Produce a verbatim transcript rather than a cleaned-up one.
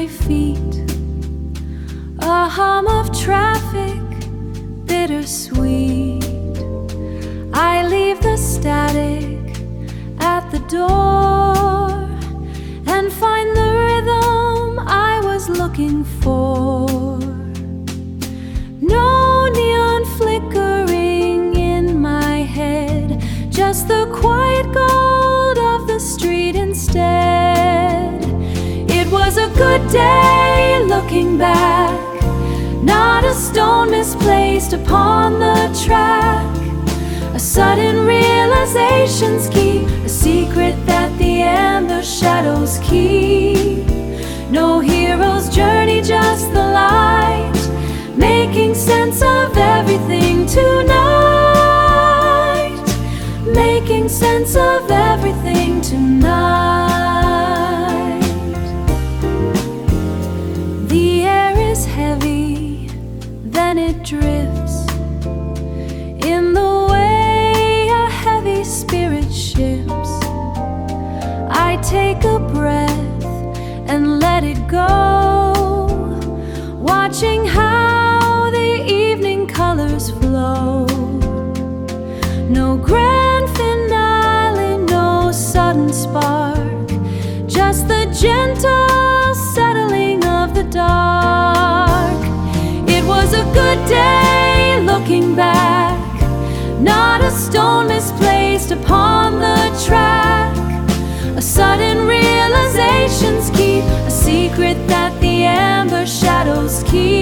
feet, a hum of traffic, bittersweet. I leave the static at the door and find the rhythm I was looking for. No neon flickering in my head, just the quiet gold of the street instead. It was a good day looking back, not a stone misplaced upon the track. A sudden realization's key, a secret that the amber shadows keep. No hero's journey, just the light, making sense of everything tonight. Making sense of everything tonight. The air is heavy, then it drifts in the way a heavy spirit shifts. I take a breath and let it go, watching how the evening colors flow. No grand finale, no sudden spark, just the gentle settling of the dark. It was a good day looking back, not a stone misplaced upon the track. A sudden realization's key, a secret that the amber shadows keep.